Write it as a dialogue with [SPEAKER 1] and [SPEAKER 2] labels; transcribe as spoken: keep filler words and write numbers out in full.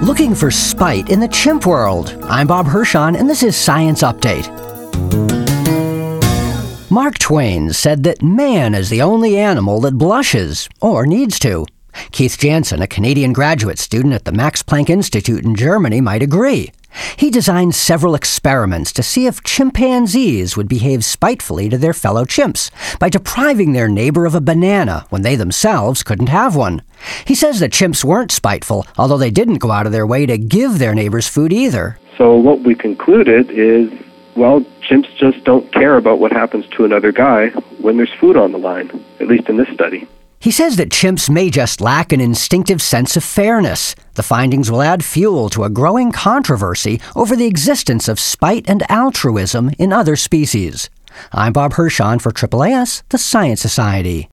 [SPEAKER 1] Looking for spite in the chimp world. I'm Bob Hirschon, and this is Science Update. Mark Twain said that man is the only animal that blushes, or needs to. Keith Jansen, a Canadian graduate student at the Max Planck Institute in Germany, might agree. He designed several experiments to see if chimpanzees would behave spitefully to their fellow chimps by depriving their neighbor of a banana when they themselves couldn't have one. He says that chimps weren't spiteful, although they didn't go out of their way to give their neighbors food either.
[SPEAKER 2] So what we concluded is, well, chimps just don't care about what happens to another guy when there's food on the line, at least in this study.
[SPEAKER 1] He says that chimps may just lack an instinctive sense of fairness. The findings will add fuel to a growing controversy over the existence of spite and altruism in other species. I'm Bob Hirschon for A A A S, the Science Society.